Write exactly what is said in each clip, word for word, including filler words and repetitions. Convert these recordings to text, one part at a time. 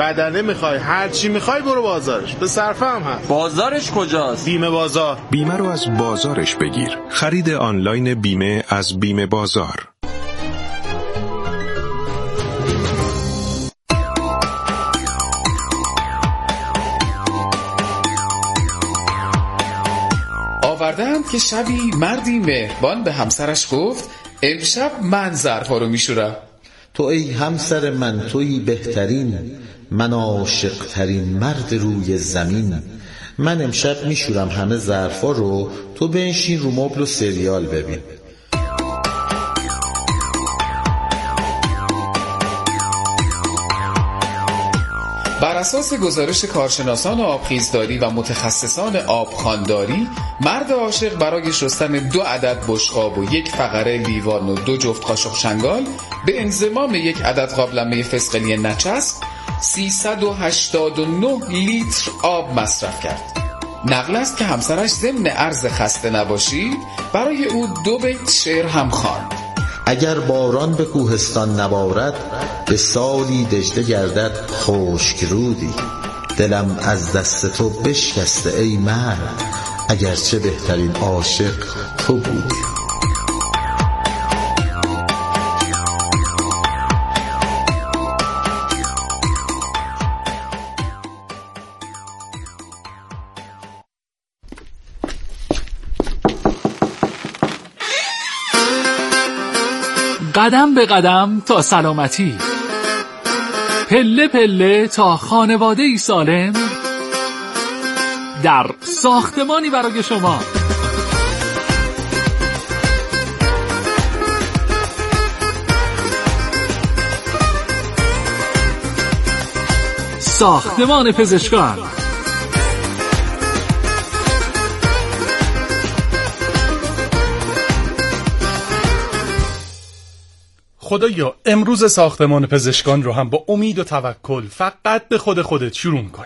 بدنه میخوای، هر چی میخوای برو بازارش. به صرفه هم هست. بازارش کجاست؟ بیمه بازار. بیمه رو از بازارش بگیر. خرید آنلاین بیمه از بیمه بازار. آوردند که شبی مردی مهربان به همسرش گفت امشب من ظرفا رو میشورم. تو ای همسر من تویی بهترین، من عاشق ترین مرد روی زمین. من امشب میشورم همه ظرفا رو، تو بنشین رو مبل و سریال ببین. بر اساس گزارش کارشناسان آبخیزداری و متخصصان آبخوانداری، مرد عاشق برای شستن دو عدد بشقاب و یک فقره لیوان و دو جفت قاشق چنگال به انضمام یک عدد قابلمه فسقلی نچسب سیصد و هشتاد و نه لیتر آب مصرف کرد. نقل است که همسرش ضمن عرض خسته نباشید برای او دو بیت شعر هم خواند. اگر باران به کوهستان نبارد، به سالی دجله گردد خشک رودی. دلم از دست تو بشکسته ای مرد، اگرچه بهترین عاشق تو بودی. قدم به قدم تا سلامتی، پله پله تا خانواده‌ای سالم، در ساختمانی برای شما. ساختمان پزشکان. خدایا امروز ساختمان پزشکان رو هم با امید و توکل فقط به خود خودت شروع می‌کنیم.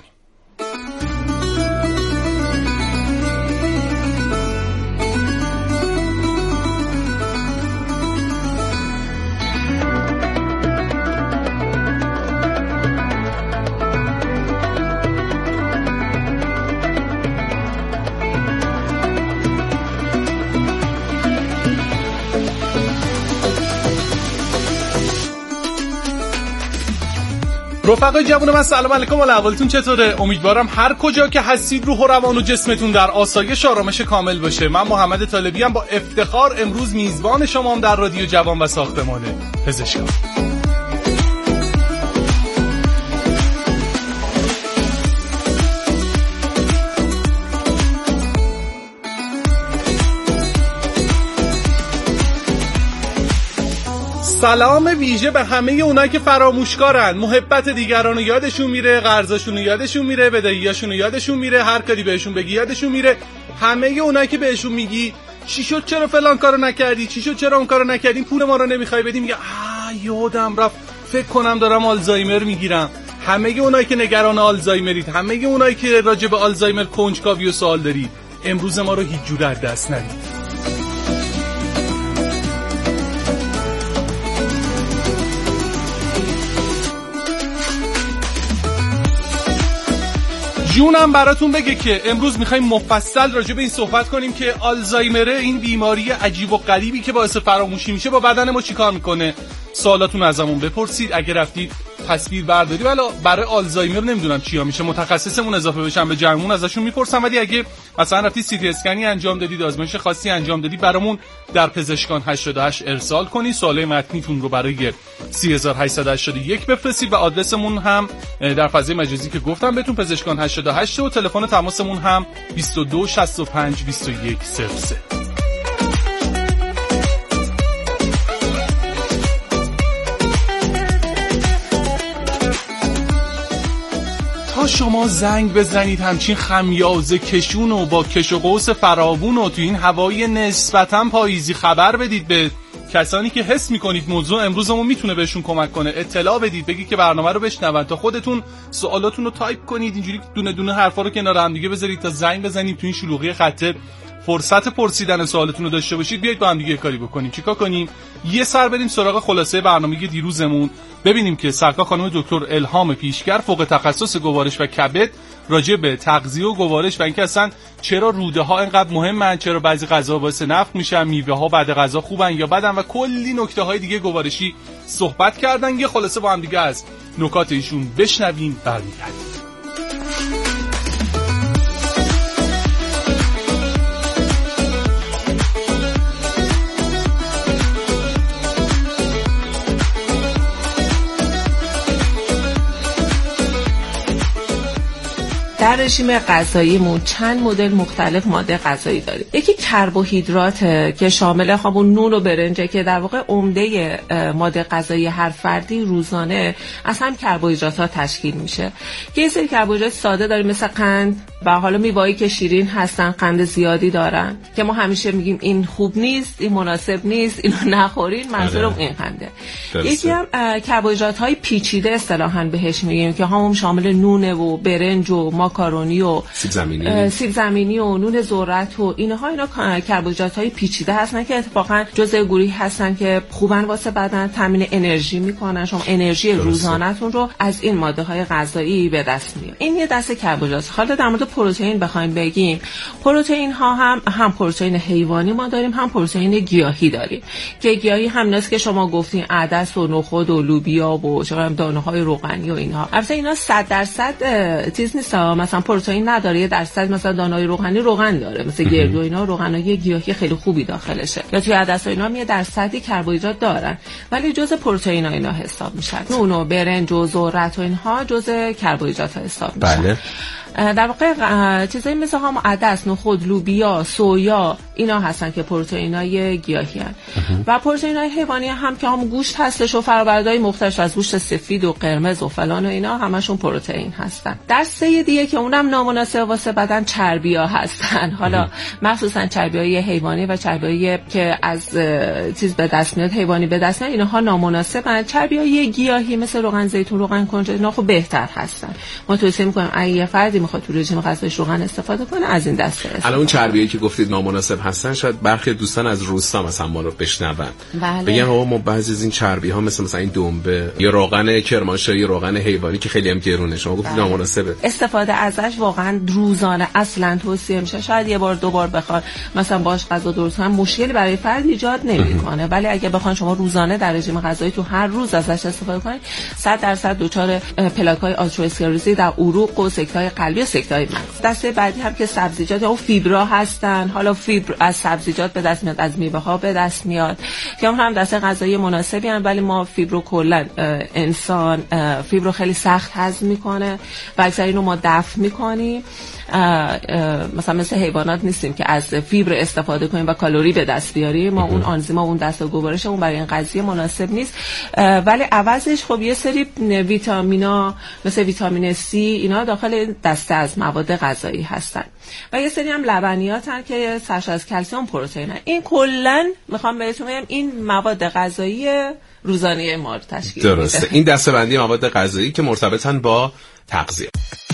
رفقای جوون من سلام علیکم، حال احوالتون چطوره؟ امیدوارم هر کجا که هستید روح و روان و جسمتون در آسایش و آرامش کامل باشه. من محمد طالبی ام با افتخار امروز میزبان شمام در رادیو جوان و ساختمان پزشکان. سلام ویژه به همه اونایی که فراموشکارن، محبت دیگران رو یادشون میره، قرضاشون رو یادشون میره، بدهیاشون رو یادشون میره، هر کاری بهشون بگی یادشون میره. همه اونایی که بهشون میگی چی شد چرا فلان کارو نکردی، چی شد چرا اون کارو نکردی، پول ما رو نمیخوای بدی، میگه آ یادم رفت، فکر کنم دارم آلزایمر میگیرم. همه اونایی که نگران آلزایمرید، همه اونایی که راجع به آلزایمر کنجکاوی و سوال دارید، امروز ما رو هیچ جوره از دست ندید. جونم براتون بگه که امروز میخوایم مفصل راجع به این صحبت کنیم که آلزایمر، این بیماری عجیب و غریبی که باعث فراموشی میشه، با بدن ما چیکار میکنه. سوالاتون ازمون بپرسید. اگه رفتید تصویر برداری ولی برای آلزایمر نمیدونم چیا میشه، متخصصمون اضافه بشن به جمعمون ازشون میپرسم. ولی اگه مثلا رفتید سی تی اسکانی انجام دادید، آزمایش خاصی انجام دادید، برامون در پزشکان هشتاد و هشت ارسال کنید. سوالای متنیتون رو برای سه هزار و هشتصد و هشتاد و یک بفرستید و آدرسمون هم در فضای مجازی که گفتم بهتون پزشکان هشتاد و هشت و تلفن تماسمون هم بیست و دو شصت و پنج بیست و یک صفر سه. تا شما زنگ بزنید همچین خمیازه کشون و با کش و قوس فراوون و تو این هوای نسبتاً پاییزی خبر بدید به کسانی که حس میکنید موضوع امروزمون میتونه بهشون کمک کنه، اطلاع بدید، بگید که برنامه رو بشنون، تا خودتون سوالاتون رو تایپ کنید، اینجوری دونه دونه حرفا رو کنار هم دیگه بذارید تا زنگ بزنید تو این شلوغی خط فرصت پرسیدن سوالتون رو داشته باشید، بیایید با هم دیگه کاری بکنیم. چیکار کنیم؟ یه سر بریم سراغ خلاصه برنامه دیروزمون، ببینیم که سرکار خانم دکتر الهام پیشگر فوق تخصص گوارش و کبد راجع به تغذیه و گوارش و اینکه اصلا چرا روده ها اینقدر مهمن، چرا بعضی غذاها باعث نفخ میشن، میوه ها بعد غذا خوبن یا بدن و کلی نکته های دیگه گوارشی صحبت کردن. یه خلاصه با هم دیگه از نکات ایشون بشنویم برمیگردیم. در رژیم غذاییمون چند مدل مختلف ماده غذایی داریم. یکی کربوهیدراته که شامل همون نون و برنجه که در واقع عمده ماده غذایی هر فردی روزانه از هم کربوهیدرات‌ها تشکیل میشه. که یه سری کربوهیدرات ساده داریم مثل قند و حالا میوه‌ای که شیرین هستن قند زیادی دارن که ما همیشه میگیم این خوب نیست، این مناسب نیست، اینو نخورین، منظورم این قنده. یکی هم کربوهیدرات‌های پیچیده اصطلاحاً بهش میگیم که همون شامل نونه و برنج و ماکارونی و سیب زمینی سیب زمینی و نون ذرت و اینها اینا کربوهیدرات‌های پیچیده هستن که اتفاقا جزء گروهی هستن که خوبن واسه بدن، تامین انرژی میکنن. شما انرژی روزانه‌تون رو از این ماده‌های غذایی به دست میارید. این یه دسته کربوهیدرات. حالا در مورد پروتئین بخوایم بگیم، پروتئین ها هم هم پروتئین حیوانی ما داریم، هم پروتئین گیاهی داریم که گیاهی همیناست که شما گفتین عدس و نخود و لوبیا و چه دانه‌های روغنی و اینها. البته اینا صد درصد چیز نیست، مثلا پروتئین نداره، یه درصد مثلا دانه‌های روغنی روغن داره، مثل گردو اینا روغنای گیاهی خیلی خوبی داخلشه، یا توی عدس اینا هم یه درصدی کربوهیدرات دارن ولی جزء پروتئین ها اینا حساب میشن. نون و برنج و ذرت و اینها جزء کربوهیدرات ها حساب میشن. بله. در واقع چیزایی مثل هم عدس، نخود، لوبیا، سویا اینا هستن که پروتئینای گیاهی هستن و پروتئینای حیوانی هم که هم گوشت هستش و فرآوردهای مختلف از گوشت سفید و قرمز و فلان و اینا همشون پروتئین هستن. دسته دیگه که اونم نامناسب واسه بدن چربی‌ها هستن. حالا مخصوصا چربی‌های حیوانی و چربی‌هایی که از چیز به دست میاد، حیوانی به دست میاد، اینها نامناسبن. چربی‌های گیاهی مثل روغن زیتون، روغن کنجد اینا خب بهتر هستن. ما توصیه می‌کنیم اگه فردی میخواد تو رژیم غذاییش روغن استفاده کنه از این دسته استفاده. الان اون چربیایی که گفتید نامناسب هستن شاید برخی دوستان از روستا مثلا ما رو بشنون. بله. بگم آقا ما بعضی از این چربی ها مثل مثلا این دنبه یا روغن کرمانشاهی، روغن حیوانی که خیلی هم گرونه، شما گفتید بله. نامناسبه. استفاده ازش واقعا روزانه اصلا توصیه میشه. شاید یه بار دو بار بخواد مثلا باش غذا درست کنن مشکلی برای فرد ایجاد نمیکنه، ولی اگه بخوان شما روزانه در رژیم غذایی تو هر روز ازش استفاده کنید صد درصد دچار پلاک‌های آتروسکلروزی در عروق و سکته‌های قلبی و سکته‌های مغز. دسته بعدی هم که سبزیجات و فیبرا هستن. حالا فیبر از سبزیجات به دست میاد، از میوه ها به دست میاد که اون هم دسته غذایی مناسبی ان، ولی ما فیبرو کلا انسان فیبرو خیلی سخت هضم میکنه و اکثر اینو ما دفع میکنیم. مثلا مثل حیوانات نیستیم که از فیبر استفاده کنیم و کالری به دست بیاریم. ما اون آنزیم اون دسته گوارش اون برای این قضیه مناسب نیست، ولی عوضش خب یه سری ویتامینا مثل ویتامین سی اینا داخل دسته از مواد غذایی هستن و یه سری هم لبنیاتن که سرشار از کلسیم پروتئین. این کلا میخوام بهتون بگم این مواد غذایی روزانه ما رو تشکیل میده. درسته. این دسته‌بندی مواد غذایی که مرتبطن با تغذیه.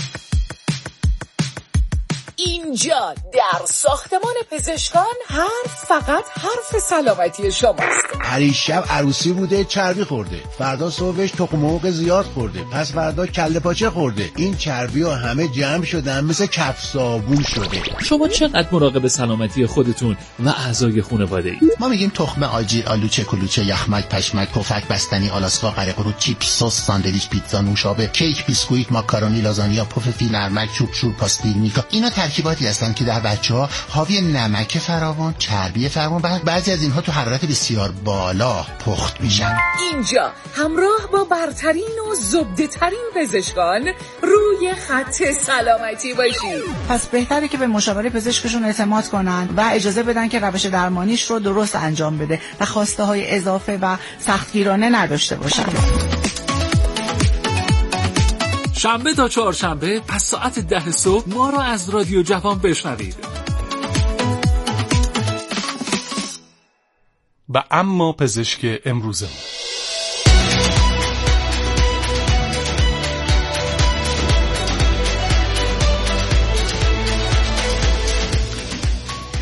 اینجا در ساختمان پزشکان حرف فقط حرف سلامتی شماست. پریشب عروسی بوده چربی خورده، فردا صبحش تخم مرغ زیاد خورده، پس فردا کله پاچه خورده. این چربی ها همه جمع شدن مثل کف صابون شده. شما چقدر مراقب سلامتی خودتون و اعضای خانواده اید؟ ما میگیم تخم آجیل، آلوچه، کلوچه، یخمک، پشمک، پفک، بستنی، آلاسکا، قره قرو، چیپس، سس، ساندویچ، پیتزا، نوشابه، کیک، بیسکویت، ماکارونی، لازانیا، پف فیل، نرمک، چوب شور، پاستیل، میکا. اینا ترکیباتی هستن که در بچه‌ها حاوی نمک فراوان، چربی فراوان و بعضی از اینها تو حرارت بسیار بالا پخت میشن. اینجا همراه با برترین و زبده ترین پزشکان روی خط سلامتی باشید. پس بهتره که به مشاوره پزشکشون اعتماد کنن و اجازه بدن که روش درمانیش رو درست انجام بده و خواسته های اضافه و سختگیرانه نداشته باشن. شنبه تا چهارشنبه پس ساعت ده صبح ما را از رادیو جوان بشنوید. و اما پزشک امروزمون.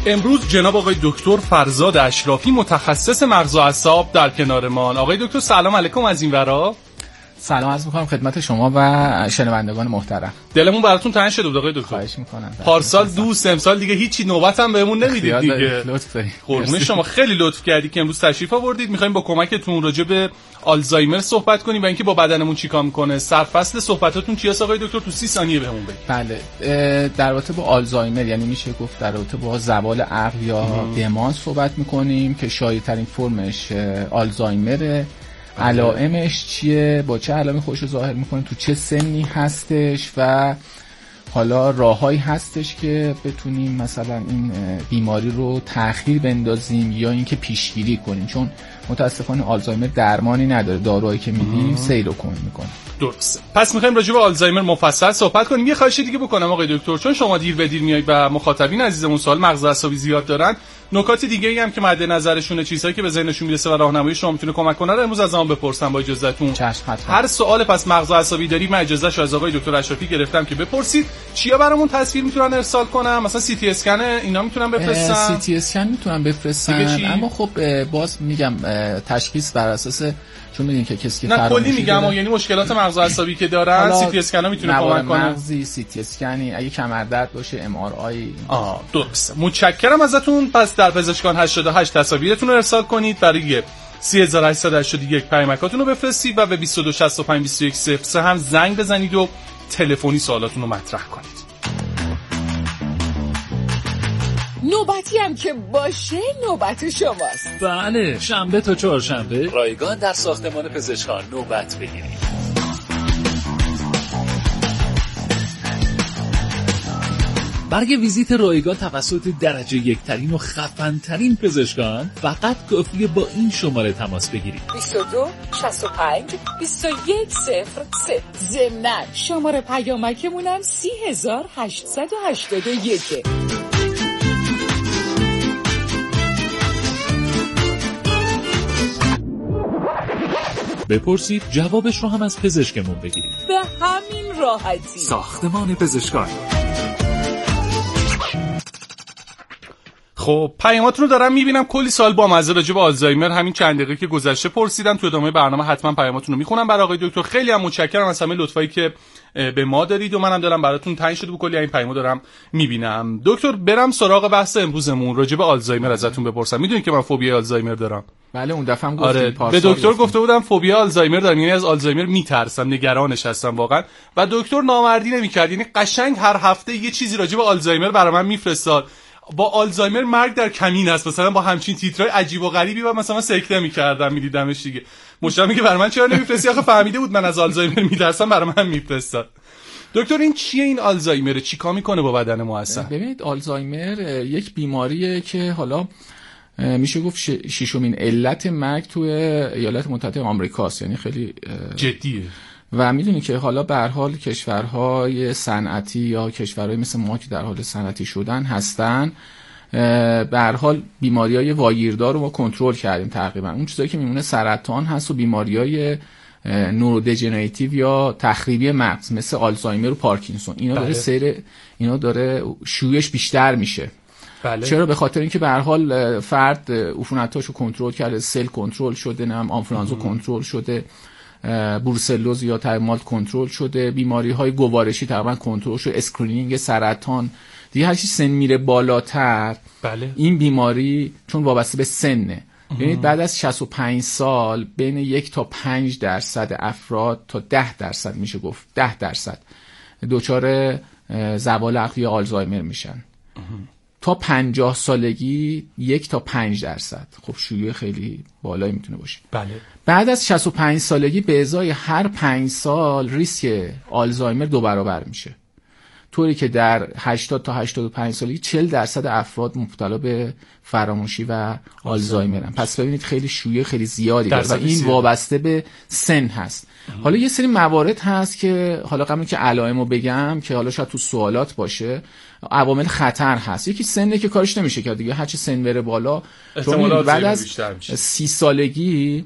امروز جناب آقای دکتر فرزاد اشرافی متخصص مغز و اعصاب در کنار ما. آقای دکتر سلام علیکم از این ورا. سلام عرض می‌کنم خدمت شما و شنوندگان محترم. دلمون براتون تنگ شد آقای دکتر. خواهش می‌کنم. پارسال دوست امسال دیگه هیچی نوبتم بهمون نمیدید دیگه. لطف دارید. قربون شما خیلی لطف کردی که امروز تشریف آوردید. می‌خوایم با کمکتون راجع به آلزایمر صحبت کنیم و اینکه با بدنمون چیکار می‌کنه. سرفصل صحبتاتون چیه آقای دکتر؟ تو سی ثانیه بهمون بگید. بله. در رابطه با آلزایمر یعنی میشه گفت در رابطه با زوال عقل یا دمان صحبت می‌کنیم که شایع‌ترین فرمش آلزایمره. علائمش چیه، با چه علائمی خودش رو ظاهر میکنه، تو چه سنی هستش و حالا راههایی هستش که بتونیم مثلا این بیماری رو تأخیر بندازیم یا اینکه پیشگیری کنیم، چون متاسفانه آلزایمر درمانی نداره، داروهایی که میدیم سیر رو کم میکنه. درست. پس میخوایم راجع به آلزایمر مفصل صحبت کنیم. یه خواهش دیگه بکنم آقای دکتر، چون شما دیر به دیر میایید و مخاطبین عزیزمون سوال مغز عصبی زیاد دارن، نکات دیگه ای هم که مد نظرشونه، چیزهایی که به ذهنشون میرسه و راهنمایی شما میتونه کمک کنه رو امروز از ما بپرسم با اجازهتون. هر سوال پس مغز عصبی داری من اجازهش از آقای دکتر اشرافی گرفتم که بپرسید. چیا برامون تصویر میتونن ارسال کنن؟ مثلا سی تی اسکن اینا میتونن بفرستن؟ سی تی اسکن میتونن بفرستن، اما خب باز میگم تشخیص بر اساس، چون میدونین که کسی که نه کلی میگم یعنی مشکلات مغز عصبی که دارن سی تی اسکن ها میتونه کمک کنه. مغزی سی تی اسکنی، اگه کمر درد باشه ام آر آی. آه درست. متشکرم ازتون. پس در پزشکان هشتاد و هشت تصاویرتون رو ارسال کنید، برای سه هزار و هشتصد و هشتاد و یک پیامکاتون رو بفرستید و به بیست و دو شصت و پنج بیست و یک صفر سه هم زنگ بزنید و تلفنی سوالاتون رو مطرح کنید. نوبتی هم که باشه نوبت شماست. بله، شنبه تا چهارشنبه رایگان در ساختمان پزشکان نوبت بگیرید. برای ویزیت رایگان توسط درجه یکترین و خفن‌ترین پزشکان فقط کافیه با این شماره تماس بگیرید: بیست و دو شصت و پنج بیست و یک صفر سه. ضمناً شماره پیامکمون هم سی هزار هشتصد و هشتاد و یک. بپرسید، جوابش رو هم از پزشکمون بگیرید. به همین راحتی. ساختمان پزشکان. خب پیاماتون رو دارم میبینم، کلی سوال با مزه راجع به آلزایمر همین چند دقیقه که گذشته پرسیدم. تو ادامه برنامه حتما پیاماتون رو میخونم برای آقای دکتر. خیلی هم متشکرم از همه لطفایی که به ما دارید و منم دلم براتون تنگ شده، کلی این پیامو دارم میبینم. دکتر برم سراغ بحث امروزمون، راجع به آلزایمر ازتون بپرسم. میدونید که من فوبیا آلزایمر دارم. بله اون دفعه هم گفتید. آره به دکتر گفته بودم فوبیا آلزایمر دارم، یعنی از آلزایمر میترسم، نگرانش هستم واقعا. و دکتر نامردی نمیکرد، یعنی قشنگ هر هفته یه چیزی راجع به آلزایمر برای من میفرستاد. با آلزایمر مرگ در کمین است، مثلا با همچین تیترای عجیب و غریبی و مثلا سکته می‌کردم می‌دیدمش دیگه. مشتاقم که برای من چرا نمی‌فرستی؟ آخه فهمیده بود من از آلزایمر می‌ترسم، برای من می‌فرستاد. دکتر این چیه این آلزایمر؟ چیکار می‌کنه با بدن ما اصلا؟ ببینید آلزایمر یک بیماریه که حالا میشه گفت ششمین علت مرگ توی ایالات متحده آمریکاست، یعنی خیلی جدیه. و میدونی که حالا به هر حال کشورهای صنعتی یا کشورهای مثل ما که در حال صنعتی شدن هستن، به هر حال بیماریهای واگیردار رو ما کنترل کردیم تقریبا. اون چیزایی که میمونه سرطان هست و بیماریهای نورودژنراتیو یا تخریبی مغز مثل آلزایمر و پارکینسون، اینا داره سیر اینا داره شیوعش بیشتر میشه. بله. چرا؟ به خاطر اینکه به هر حال فرد عفونتاشو کنترل کرده، سل کنترل شده، نم آنفولانزا کنترل شده، بروسلوز یا تایمالت کنترل شده، بیماری های گوارشی تقریبا کنترل شده، اسکرینینگ سرطان دیگه. هر چی سن میره بالاتر بله. این بیماری چون وابسته به سنه، یعنی بعد از شصت و پنج سال بین یک تا پنج درصد افراد تا ده درصد میشه گفت ده درصد دچار زوال عقلی آلزایمر میشن. تا پنجاه سالگی یک تا پنج درصد. خب شیوع خیلی بالایی میتونه باشه. بله. بعد از شصت و پنج سالگی به ازای هر پنج سال ریسک آلزایمر دو برابر میشه، طوری که در هشتاد تا هشتاد و پنج سالگی چهل درصد افراد مبتلا به فراموشی و آلزایمرن. پس ببینید خیلی شیوع خیلی زیادی داره و این وابسته به سن هست. ام. حالا یه سری موارد هست که حالا قبل که علائمو بگم که حالا شاید تو سوالات باشه، عوامل خطر هست. یکی سنه که کارش نمیشه کرد دیگه، هرچی سن بره بالا چون بعد از سی سالگی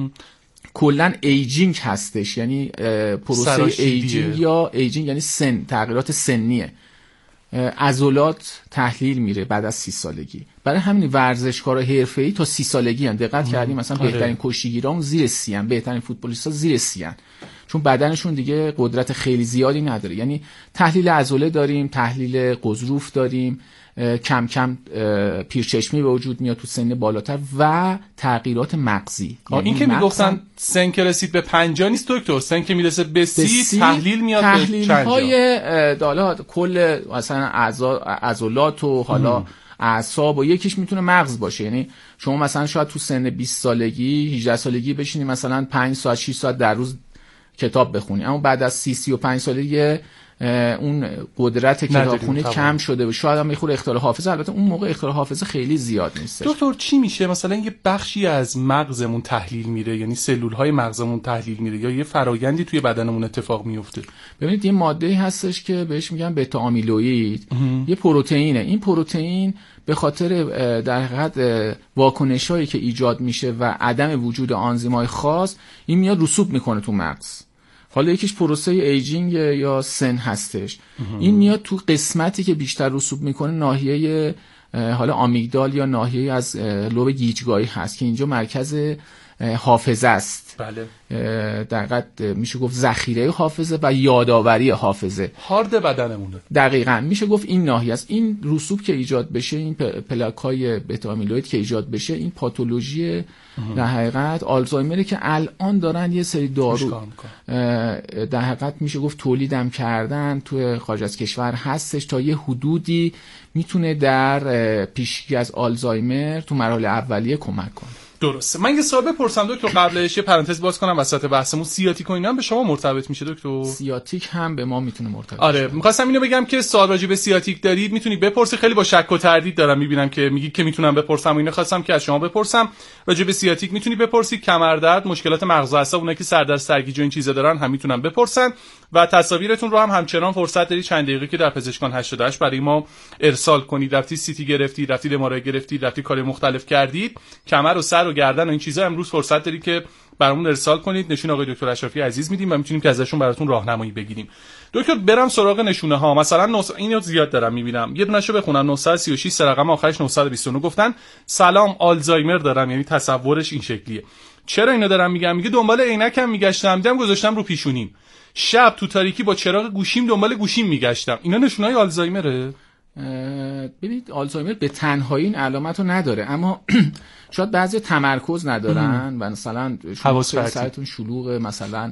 کلن ایجینگ هستش، یعنی پروسه ایجینگ یا ایجینگ یعنی سن، تغییرات سنیه. عضلات تحلیل میره بعد از سی سالگی. برای همین ورزشکارا حرفه‌ای تا سی سالگی ان دقت کردیم مثلا آره. بهترین کشتیگیران زیر سی ان، بهترین فوتبالیستا زیر سی ان، چون بدنشون دیگه قدرت خیلی زیادی نداره. یعنی تحلیل عضله داریم، تحلیل غضروف داریم، کم کم پیرچشمی به وجود میاد تو سن بالاتر و تغییرات مغزی. یعنی این که میگفتن سن که رسید به پنجاه نیست دکتر، سن که میرسه به سی تحلیل میاد به تحلیل های حالا کل مثلا عضلات و حالا اعصاب و یکیش میتونه مغز باشه. یعنی شما مثلا شاید تو سن بیست سالگی هجده سالگی بشینی مثلا پنج ساعت شش ساعت در روز کتاب بخونی، اما بعد از سی سی و پنج سالگی اون قدرت کتابخونی کم شده و شاید هم یه خورده اختلال حافظه. البته اون موقع اختلال حافظه خیلی زیاد نیست. دکتر چی میشه مثلا یه بخشی از مغزمون تحلیل میره، یعنی سلول‌های مغزمون تحلیل میره، یا یه فرایندی توی بدنمون اتفاق میفته؟ ببینید یه ماده‌ای هستش که بهش میگن بتا آمیلوئید، یه پروتئینه. این پروتئین به خاطر در حقیقت واکنشایی که ایجاد میشه و عدم وجود آنزیم‌های خاص این میاد رسوب میکنه تو مغز. حالا یکیش پروسه ایجینگ یا سن هستش. این میاد تو قسمتی که بیشتر رسوب میکنه ناحیه حالا آمیگدال یا ناحیه از لوب گیجگاهی هست که اینجا مرکز حافظه است. بله. در حقیقت میشه گفت ذخیره حافظه و یادآوری حافظه. هارد بدنمونه. دقیقاً میشه گفت این ناحیه است. این رسوب که ایجاد بشه، این پلاک‌های بتا آمیلوئید که ایجاد بشه، این پاتولوژی در حقیقت آلزایمر که الان دارن یه سری دارو در حقیقت میشه گفت تولیدم کردن تو خارج از کشور هستش تا یه حدودی میتونه در پیشگیری از آلزایمر تو مراحل اولیه کمک کنه. درسته. من یه سوال بپرسم دکتر قبلش یه پرانتز باز کنم وسط بحثمون. سیاتیک و اینا هم به شما مرتبط میشه دکتر؟ سیاتیک هم به ما میتونه مرتبط. آره می‌خواستم اینو بگم که سوال راجع به سیاتیک دارید میتونید بپرسید. خیلی با شک و تردید دارم میبینم که میگید که میتونم بپرسم و اینا. خواستم که از شما بپرسم راجع به سیاتیک میتونید بپرسید. کمردرد، مشکلات مغز و اعصاب، اونایی که سردرد سرگیجه و این چیزا دارن هم میتونن بپرسن و تصاویرتون رو هم همچنان فرصت دارید چند دقیقه که در پزشکان هشتاد و هشت برای ما ارسال کنید. رفتی سیتی گرفتید، رفتید ام آر آی گرفتید، رفتید کار مختلف کردید، کمر و سر و گردن و این چیزا امروز فرصت دارید که برامون ارسال کنید. نشون آقای دکتر اشرفی عزیز میدیم و میتونیم که ازشون براتون راهنمایی بگیریم. دکتر برم سراغ نشونه ها. مثلا نوس... اینو زیاد دارم میبینم. یه دونهشو بخونم. نهصد و سی و شش سه رقم آخرش نهصد و بیست و نه گفتن سلام آلزایمر دارم، یعنی تصورش این شکلیه. چرا اینو دارم میگم؟ میگه دنبال عینکم میگشتم، دیدم گذاشتم رو پیشونیم. شب تو تاریکی با چراغ گوشیم دنبال گوشیم میگشتم. اینا نشونهای آلزایمره؟ ببینید آلزایمر به تنهایی این علامت رو نداره، اما شاید بعضی تمرکز ندارن و مثلا سرتون شلوغه، مثلا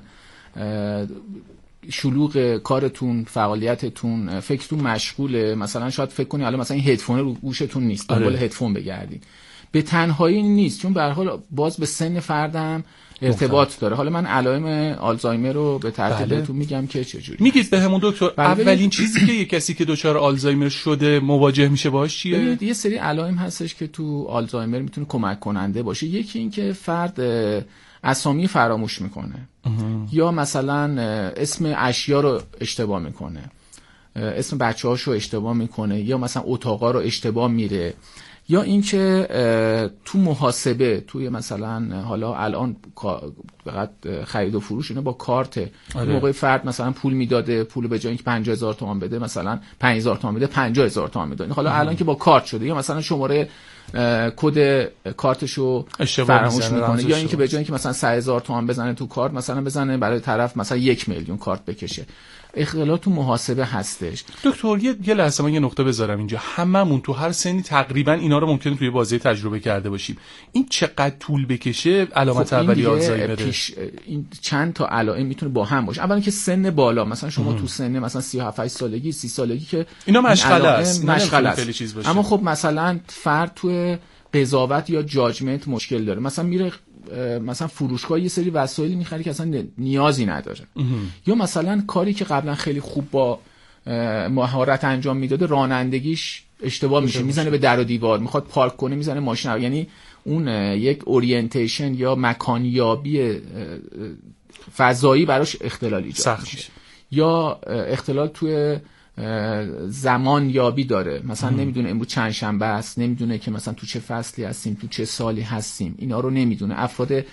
شلوغ کارتون، فعالیتتون، فکرتون مشغوله، مثلا شاید فکر کنی حالا مثلا این هدفون رو گوشتون نیست، دنبال هدفون بگردید. به تنهایی نیست، چون به هر حال باز به سن فردم ارتباط داره. حالا من علائم آلزایمر رو به ترتیب بهتون میگم که چجوری. میگید بهمون دکتر اولین چیزی که یه کسی که دچار آلزایمر شده مواجه میشه باهاش چیه؟ یه سری علائم هستش که تو آلزایمر میتونه کمک کننده باشه. یکی این که فرد اسامی فراموش میکنه یا مثلا اسم اشیا رو اشتباه میکنه، اسم بچه‌هاشو اشتباه میکنه، یا مثلا اتاقا رو اشتباه میره، یا اینکه تو محاسبه توی مثلا حالا الان فقط خرید و فروش اینا با کارت، آره. موقع فرد مثلا پول میداده، پول به جای اینکه پنجاه هزار تومان بده مثلا پنج هزار تومان بده پنجاه هزار تومان میده. حالا ام. الان که با کارت شده، یا مثلا شماره کد کارتشو فراموش میکنه، یا اینکه به جای اینکه مثلا سه هزار تومان بزنه تو کارت مثلا بزنه برای طرف مثلا یک میلیون کارت بکشه. اختلال تو محاسبه هستش. دکتر یه یه لحظه من یه نقطه بذارم اینجا. هممون تو هر سنی تقریبا اینا رو ممکنه توی بازی تجربه کرده باشیم. این چقدر طول بکشه علامت خب اولیه آلزایمره؟ این چند تا علائم میتونه با هم باشه. اولا که سن بالا، مثلا شما ام. تو سن مثلا سی و هفت سالگی، سی سالگی که اینا مشغله است، مشغله است. اما خب مثلا فرد تو قضاوت یا جاجمنت مشکل داره، مثلا میره مثلا فروشگاه یه سری وسایلی میخره که اصلا نیازی نداره، یا مثلا کاری که قبلا خیلی خوب با مهارت انجام میداده رانندگیش اشتباه میشه، میزنه به در و دیوار، میخواد پارک کنه میزنه ماشین، یعنی اون یک اورینتیشن یا مکانیابی فضایی براش اختلال ایجاد میشه. یا اختلال توی زمان یابی داره، مثلا ام. نمیدونه امروز چند شنبه است، نمیدونه که مثلا تو چه فصلی هستیم، تو چه سالی هستیم، اینا رو نمیدونه. افراد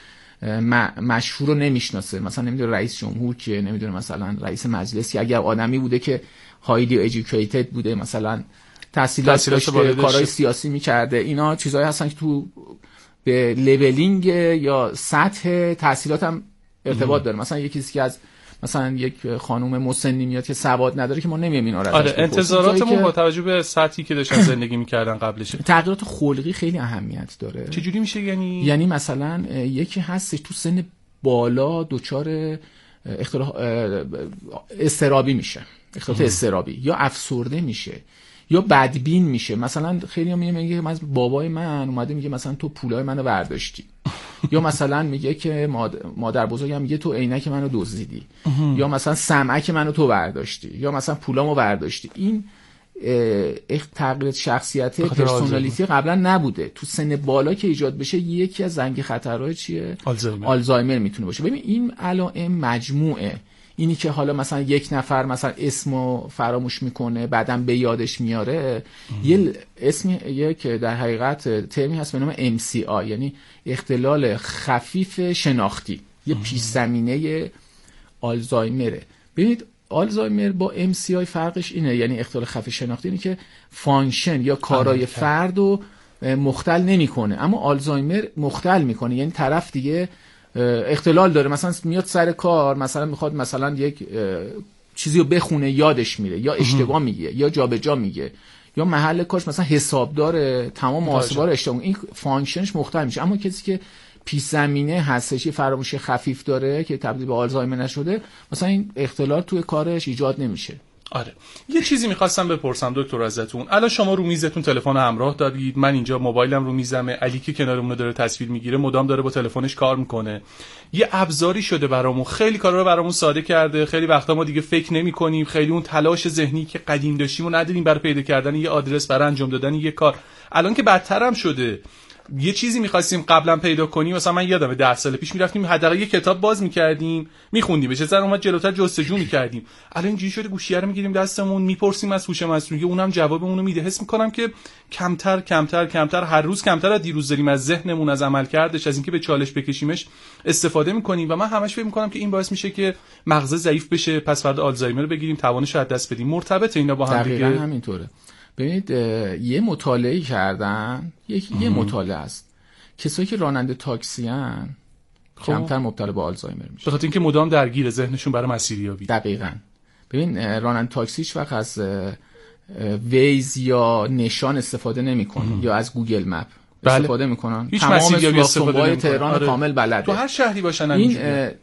مشهور رو نمیشناسه، مثلا نمیدونه رئیس جمهور کیه، نمیدونه مثلا رئیس مجلس کی. اگر آدمی بوده که هایلی ادوکیتد بوده، مثلا تحصیلات داشته، کارهای سیاسی میکرده، اینا چیزایی هستن که تو به لولینگ یا سطح تحصیلات هم ارتباط داره. مثلا یکی که از مثلا یک خانم مسنی میاد که سواد نداره که ما نمی‌ایم اینا رو ازش بپرسیم. آره انتظاراتمون با توجه به سطحی که داشتن زندگی میکردن قبلش. تغییرات خلقی خیلی اهمیت داره. چه جوری میشه یعنی؟ یعنی مثلا یکی هستش تو سن بالا دچار اختلال اضطرابی میشه، اختلال اضطرابی، یا افسرده میشه، یا بدبین میشه. مثلا خیلی هم میگه من بابای من اومده میگه مثلا تو پولای منو برداشتی، یا مثلا میگه که مادر بزرگم میگه تو عینک منو دزدیدی، یا مثلا سمعک منو تو برداشتی، یا مثلا پولامو برداشتی. این تغییر شخصیت پرسونالیتی قبلا نبوده. تو سن بالا که ایجاد بشه یکی از زنگ خطرهای چیه؟ آلزایمر. آلزایمر میتونه باشه. ببین این علائم مجموعه، اینی که حالا مثلا یک نفر مثلا اسمو فراموش میکنه بعدم به یادش میاره، یه اسمی یه که در حقیقت ترمی هست به نام ام سی آی، یعنی اختلال خفیف شناختی، یه پیش زمینه آلزایمره. ببینید آلزایمر با ام سی آی فرقش اینه، یعنی اختلال خفیف شناختی اینه که فانکشن یا کارای فرد رو مختل نمیکنه، اما آلزایمر مختل میکنه. یعنی طرف دیگه اختلال داره، مثلا میاد سر کار مثلا میخواد مثلا یک چیزی رو بخونه یادش میره، یا اشتباه میگه، یا جابجا میگه، یا محل کارش مثلا حسابدار تمام محاسبات رو اشتباه، این فانکشنش مختل میشه. اما کسی که پیش زمینه هستشی فراموشی خفیف داره که تبدیل به آلزایمر نشده، مثلا این اختلال توی کارش ایجاد نمیشه. آره یه چیزی میخواستم بپرسم دکتر ازتون. الان شما رو میزتون تلفن همراه دارید، من اینجا موبایلم رو میزمه، علی که کنارمون داره تصویر میگیره مدام داره با تلفنش کار میکنه. یه ابزاری شده برامون، خیلی کارا رو برامون ساده کرده، خیلی وقتا ما دیگه فکر نمیکنیم، خیلی اون تلاش ذهنی که قدیم داشتیم رو نداریم برای پیدا کردن یه آدرس، برای انجام دادن یه کار. الان که بدتر هم شده، یه چیزی می‌خواستیم قبلا پیدا کنیم، مثلا من یادمه ده سال پیش می‌رفتیم حداقل یه کتاب باز می‌کردیم می‌خوندیم، بشه زر اومد جلوتر جستجو می‌کردیم. الان اینجوری شده گوشیه رو می‌گیریم دستمون، می‌پرسیم از هوش مصنوعی، اونم جوابمون رو میده. حس می‌کنم که کمتر کمتر کمتر هر روز کمتر از دیروز داریم از ذهنمون، از عملکردش، از اینکه به چالش بکشیمش استفاده می‌کنیم و من همش فکر می‌کنم که این باعث میشه که مغز ضعیف بشه، پس فردا آلزایمر بگیریم، توانش رو از دست بدیم. مرتبط اینا با هم دیگه؟ دقیقاً همینطوره. ببینید یه مطالعه کردن، یک یه مطالعه است، کسایی که راننده تاکسی ان کمتر مبتلا به آلزایمر میشه، به خاطر اینکه مدام درگیر ذهنشون برای مسیریابی. دقیقاً. ببین راننده تاکسی هیچ وقت از ویز یا نشان استفاده نمیکنه یا از گوگل مپ بله. استفاده میکنن. هیچ تمام مسیریابی استفاده نمیکنن. تهران آره. کامل بلده. تو هر شهری باشن این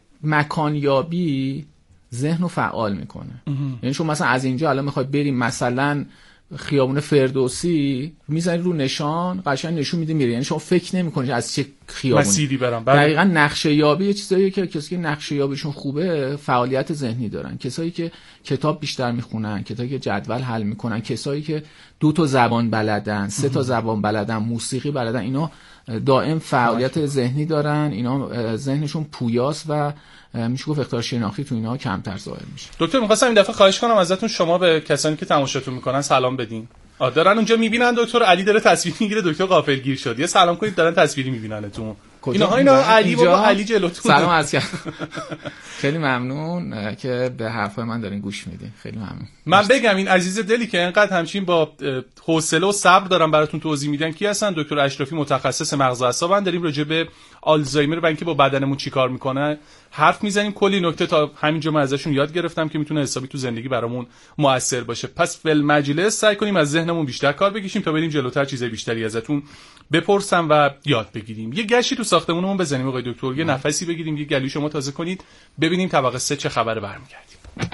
مکانیابی ذهن رو فعال میکنه. یعنی شما مثلا از اینجا الان میخوای بریم مثلا خیابون فردوسی، میزنی رو نشان، قشنگ نشون میده میره، یعنی شما فکر نمی‌کنید از چه خیابونی مسیری برام. بله. دقیقاً نقشه یابی یه چیزاییه که کسی که نقشه یابیشون خوبه فعالیت ذهنی دارن، کسایی که کتاب بیشتر میخونن، کسایی که جدول حل میکنن، کسایی که دو تا زبان بلدن، سه تا زبان بلدن، موسیقی بلدن، اینا دائم فعالیت ذهنی دارن، اینا ذهنشون پویاست و میشه گفت اختلال شناختی تو اینا کمتر ظاهر میشه. دکتر می‌خواستم این دفعه خواهش کنم ازتون شما به کسانی که تماشاتون میکنن سلام بدین. آ دارن اونجا میبینن دکتر علی داره تصویر میگیره، دکتر غافلگیر شد. یه سلام کنید، دارن تصویری میبیننتون. اینا اینا علی بابا علی جلوتون. سلام عرض کردم. خیلی ممنون که به حرفای من دارین گوش میدین. خیلی ممنون. من بگم این عزیز دلی که انقدر همچین با حوصله و صبر دارن براتون توضیح میدن کی هستن؟ دکتر اشرفی، متخصص مغز و اعصاب. داریم راجع به آلزایمر و اینکه با بدنمون چیکار میکنه حرف میزنیم. کلی نکته تا همینجا من ازشون یاد گرفتم که میتونه حسابی تو زندگی برامون موثر باشه. پس فل مجلس سعی کنیم از ذهنمون بیشتر کار بکشیم تا بریم جلوتر، چیزای بیشتری ازتون بپرسم و یاد بگیریم. یه گشتی تو ساختمونمون بزنیم آقای دکتر، یه نفسی بگیریم، یه گلوی شما تازه کنید، ببینیم طبقه سه چه خبره. برمیگردیم.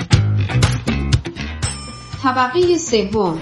طبقه سوم.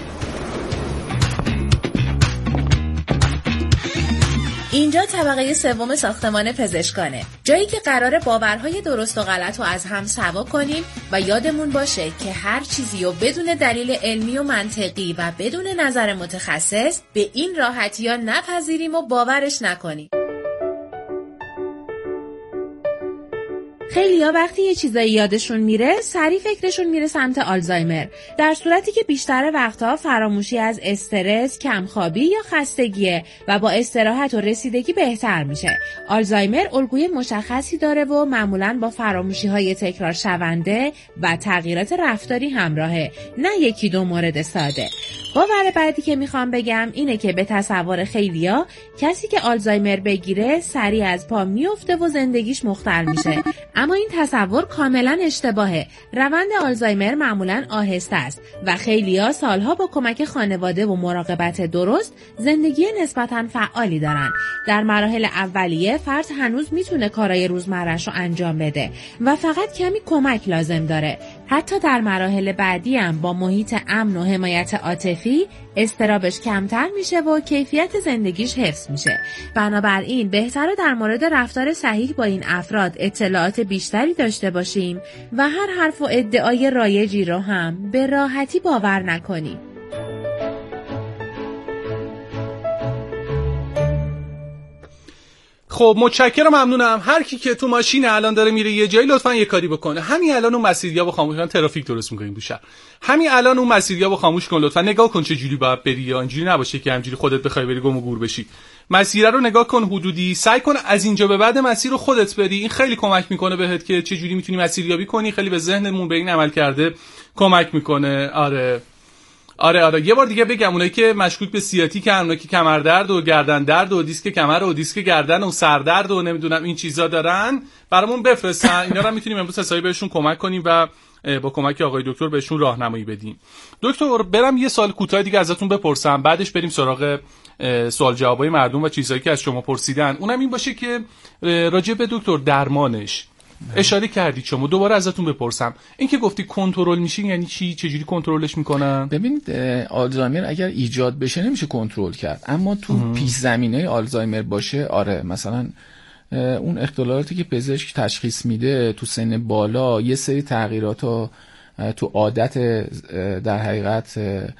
اینجا طبقه سوم ساختمان پزشکانه، جایی که قراره باورهای درست و غلط رو از هم سوا کنیم و یادمون باشه که هر چیزی رو بدون دلیل علمی و منطقی و بدون نظر متخصص به این راحتی ها نپذیریم و باورش نکنیم. خیلی‌ها وقتی یه چیزایی یادشون میره سریع فکرشون میره سمت آلزایمر، در صورتی که بیشتر وقتها فراموشی از استرس، کمخوابی یا خستگیه و با استراحت و رسیدگی بهتر میشه. آلزایمر الگوی مشخصی داره و معمولاً با فراموشی‌های تکرار شونده و تغییرات رفتاری همراهه، نه یکی دو مورد ساده. باور بعدی که میخوام بگم اینه که به تصور خیلیا کسی که آلزایمر بگیره سریع از پا میفته و زندگیش مختل میشه، اما این تصور کاملا اشتباهه. روند آلزایمر معمولا آهسته است و خیلیا سالها با کمک خانواده و مراقبت درست زندگی نسبتا فعالی دارن. در مراحل اولیه فرد هنوز میتونه کارهای روزمره‌شو انجام بده و فقط کمی کمک لازم داره. حتی در مراحل بعدی هم با محیط امن و حمایت عاطفی اضطرابش کمتر میشه و کیفیت زندگیش حفظ میشه. بنابراین بهتره در مورد رفتار صحیح با این افراد اطلاعات بیشتری داشته باشیم و هر حرف و ادعای رایجی رو هم به راحتی باور نکنیم. خب متشکرم، ممنونم. هر کی که تو ماشین الان داره میره یه جایی لطفاً یه کاری بکنه. همین الان اون مسیریابو خاموش کن، ترافیک درست می‌کنیم تو شهر. همین الان اون مسیریابو خاموش کن لطفاً. نگاه کن چه جوری باید بری، یا اینجوری نباشه که همینجوری خودت بخوای بری گم و گور بشی. مسیر رو نگاه کن حدودی، سعی کن از اینجا به بعد مسیر رو خودت بری. این خیلی کمک میکنه بهت که چه جوری میتونی مسیریابی کنی. خیلی به ذهنمون به این عمل کرده کمک میکنه. آره آره آره یه بار دیگه بگم، اونایی که مشکوک به سیاتیک ان، اونایی که کمردرد و گردن درد و دیسک کمر و دیسک گردن و سردرد و نمیدونم این چیزا دارن، برامون بفرستن. اینا رو میتونیم امروز حسابی بهشون کمک کنیم و با کمک آقای دکتر بهشون راهنمایی بدیم. دکتر برم یه سوال کوتاه دیگه ازتون بپرسم، بعدش بریم سراغ سوال جوابای مردم و چیزایی که از شما پرسیدن. اونم این باشه که راجع به دکتر درمانش اشاره کردید شما، دوباره ازتون بپرسم. این که گفتی کنترل میشه یعنی چی؟ چجوری کنترلش میکنن؟ ببینید آلزایمر اگر ایجاد بشه نمیشه کنترل کرد، اما تو پیش زمینه آلزایمر باشه آره. مثلا اون اختلالاتی که پزشک تشخیص میده تو سن بالا یه سری تغییرات رو تو عادت در حقیقت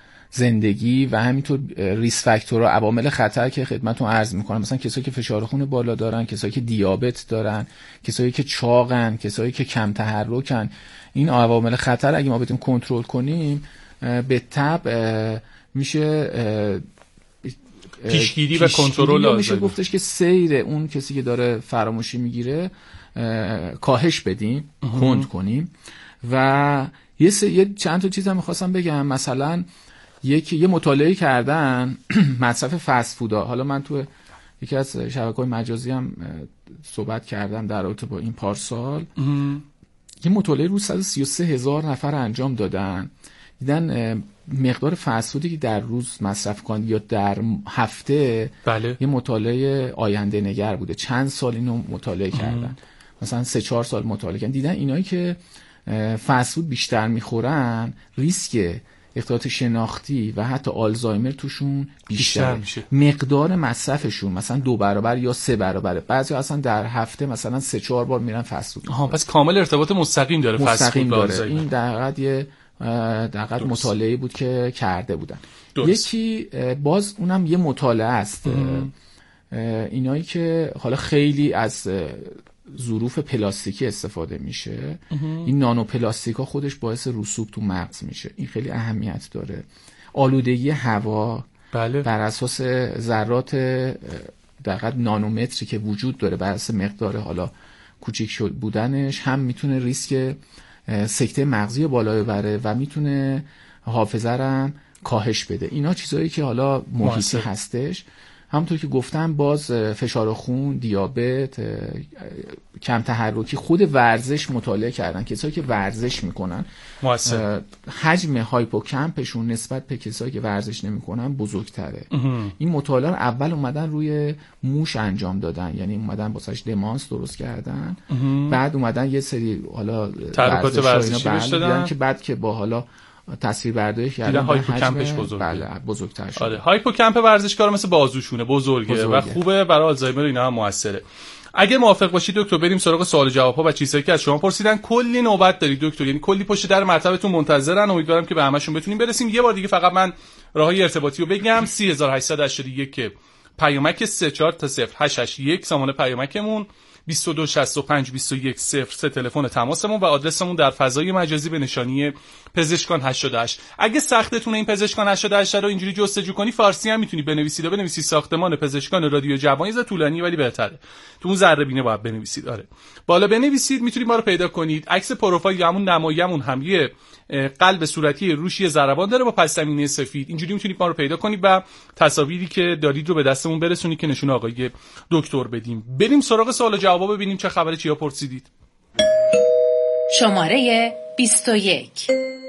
زندگی و همینطور ریس فاکتورها، عوامل خطر که خدمتتون عرض میکنم، مثلا کسایی که فشار خون بالا دارن، کسایی که دیابت دارن، کسایی که چاقن، کسایی که کم تحرکن، این عوامل خطر اگه ما بتونیم کنترل کنیم به تبع میشه پیشگیری و کنترل لازم. میشه گفتش که سیر اون کسی که داره فراموشی میگیره کاهش بدیم، کند کنیم. و یه, یه چند تا چیز هم میخواستم بگم. مثلا یکی یه مطالعه کردن مصرف فست فودا. حالا من تو یکی از شبکه‌های مجازی هم صحبت کردم در رابطه با این پارسال. یه مطالعه رو صد و سی و سه هزار نفر انجام دادن، دیدن مقدار فست فودی که در روز مصرف کنند یا در هفته بله. یه مطالعه آینده نگر بوده، چند سال اینو مطالعه کردن، مثلا سه چهار سال مطالعه کردن، دیدن اینایی که فست فود بیشتر میخورن ریسک اختلالات شناختی و حتی آلزایمر توشون بیشتر میشه. مقدار مصرفشون مثلا دو برابر یا سه برابره، بعضی اصلا در هفته مثلا سه چهار بار میرن فست فود. آها، پس کامل ارتباط مستقیم داره فست فود با آلزایمر. این در حقیقت یه در حقیقت مطالعه بود که کرده بودن. درست. یکی باز اونم یه مطالعه است، اینایی که حالا خیلی از ظروف پلاستیکی استفاده میشه، این نانو پلاستیک ها خودش باعث رسوب تو مغز میشه، این خیلی اهمیت داره. آلودگی هوا بله. بر اساس ذرات دقیق نانومتری که وجود داره، بر اساس مقدار حالا کوچیک شد بودنش هم میتونه ریسک سکته مغزی بالا ببره و میتونه حافظه رو کاهش بده. اینا چیزایی که حالا محیطی هستش. همونطور که گفتم باز فشار خون، دیابت، کم تحرکی، خود ورزش مطالعه کردن، کسایی که ورزش میکنن موثر حجم هایپوکمپشون نسبت به کسایی که ورزش نمیکنن بزرگتره. این مطالعه رو اول اومدن روی موش انجام دادن، یعنی اومدن واسش دمانس درست کردن، بعد اومدن یه سری حالا تحرکات ورزشی بهش دادن که بعد که با حالا تصویر برداری کردن هایپوکمپش بزرگه. بله بزرگتر شده. آره هایپوکمپ ورزشکار مثل بازوشونه بزرگه, بزرگه و خوبه برای آلزایمر، اینا هم موثره. اگه موافق باشید دکتر بریم سراغ سوال جواب ها و چیزایی که از شما پرسیدن. کلی نوبت دارید دکتر، یعنی کلی پشت در مطلبتون منتظرن، امیدوارم که به همشون بتونیم برسیم. یه بار دیگه فقط من راههای ارتباطی رو بگم: سه هزار و هشتصد و هشتاد و یک پیامک سه چهار تا صفر هشت هشت یک سامانه پیامکمون، بیست و دو شصت و پنج بیست و یک صفر سه تلفن تماسمون و آدرسمون در فضای مجازی به نشانی پزشکان هشتاد و هشت. اگه سختتون این پزشکان هشتاد و هشت رو اینجوری جستجو کنی فارسی هم میتونی بنویسید و بنویسید ساختمان پزشکان رادیو جوان. ز طولانی ولی بهتره. تو اون ذره بینه باید بنویسید. آره. بالا بنویسید میتونید ما رو پیدا کنید. عکس پروفایل یا همون نمایمون هم یه قلب صورتی روشی ضربان داره با پس زمینه سفید. اینجوری میتونید ما رو پیدا کنید و تصاویری که دارید رو به دستمون برسونید که نشون آقای دکتر بدیم. بریم سراغ سوال و جوابا ببینیم چه خبره، چیا پرسیدید. شماره بیست و یک